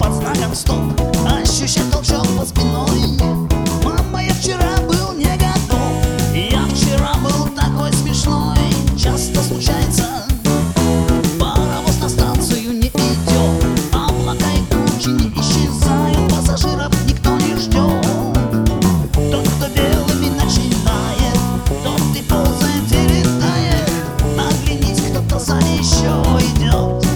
под знаком стоп, ощущать толчок под спиной. Мама, я вчера был не готов, я вчера был такой смешной. Часто случается, паровоз на станцию не идет, облака и тучи не исчезают, пассажиров никто не ждет. Тот, кто белыми начинает, тот и ползает и летает. Оглянись, кто-то сзади еще идет.